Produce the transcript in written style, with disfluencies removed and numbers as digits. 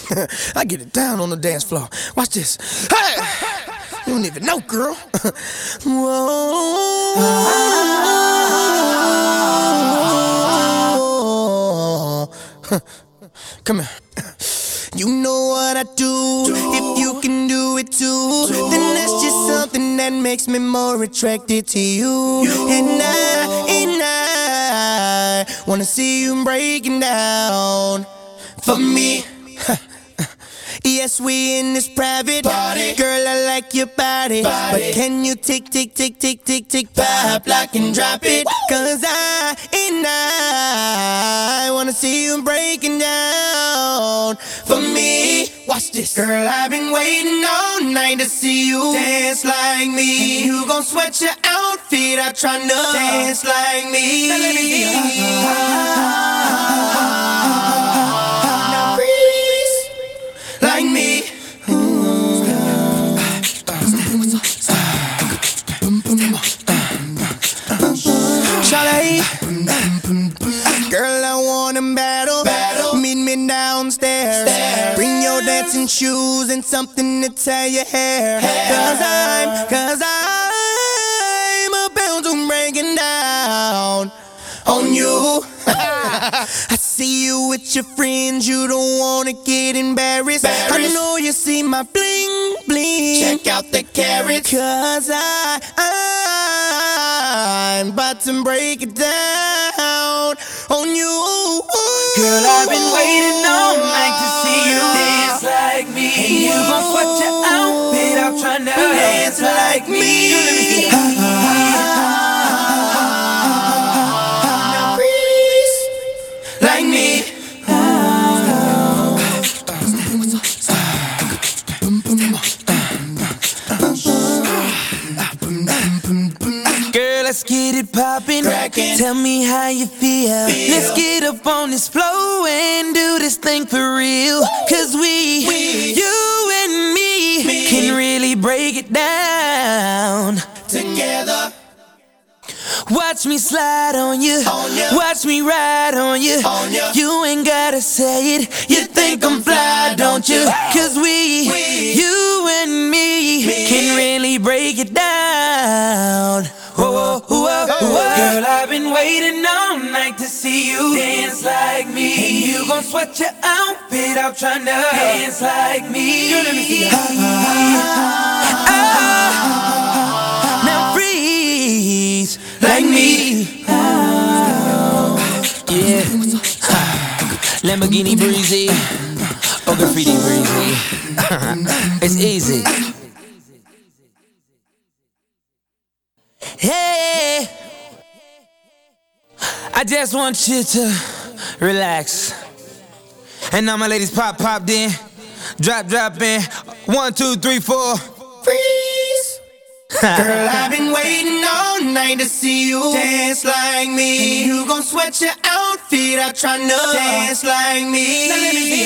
I get it down on the dance floor. Watch this. Hey! You don't even know, girl. Whoa. Come here. You know what I do. If you can do it too, then that's just something that makes me more attracted to you. And I wanna see you breaking down for me. Yes, we in this private party. Girl, I like your body. But can you tick, pop, lock and drop it? Cause I wanna see you breaking down for me. Watch this. Girl, I've been waiting all night to see you dance like me. And you gon' sweat your outfit out trying to dance like me. Now let me see you. Now freeze like me. Charlie, girl, I wanna battle. Meet me downstairs. Bring your dancing shoes and something to tie your hair. Cause I'm about to breaking down on you. I see you with your friends, you don't wanna get embarrassed. I know you see my bling bling. Check out the carrots. Cause I'm about to break it down on you. Girl, I've been waiting all night to see you dance like me. And you gon' sweat your outfit out trying to dance like me. Now freeze like me. Girl, let's get it poppin'. Tell me how you feel. Let's get up on this floor and do this thing for real. Cause you and me can really break it down Together. Watch me slide on you. Watch me ride on you. You ain't gotta say it. You think I'm fly, don't you? Cause you and me can really break it down. Whoa, whoa, whoa, whoa. Girl, I've been waiting all night to see you dance like me. And you gon' sweat your outfit out trying to dance like me. Girl, let me see you. Now freeze like me. Yeah. Lamborghini breezy or graffiti breezy. It's easy. Hey, I just want you to relax. And now my ladies pop in, drop in. 1, 2, 3, 4. Freeze. Girl, I've been waiting all night to see you dance like me. And you gon' sweat your outfit out trying to dance like me. Now let me see